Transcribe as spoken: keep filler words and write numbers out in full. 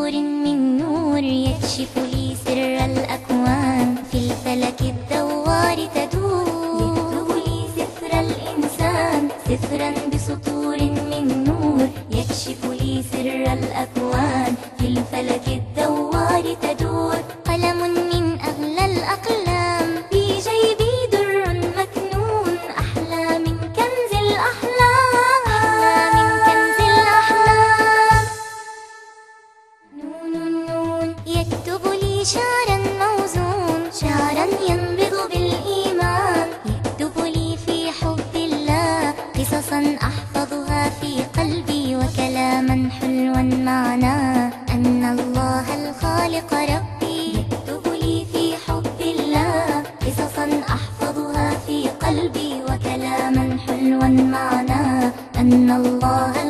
بسطور من نور يكشف لي سر الأكوان، في الفلك الدوار تدور. يكتب لي سفر الإنسان سفرا بسطور من نور يكشف لي سر الأكوان، في الفلك الدوار تدور. قلم من أغلى الأقلام في جيبي در مكنون، أحلى من كنز الأحلام، أحلى من كنز الأحلام. نون نون يكتب لي شعرا موزون، شعرا ينبض بالإيمان. يكتب لي في حب الله قصصا أحفظها في قلبي، وكلاما حلوا معناه أن الله الخالق ربي. يكتب لي في حب الله قصصا أحفظها في قلبي، وكلاما حلوا معناه أن الله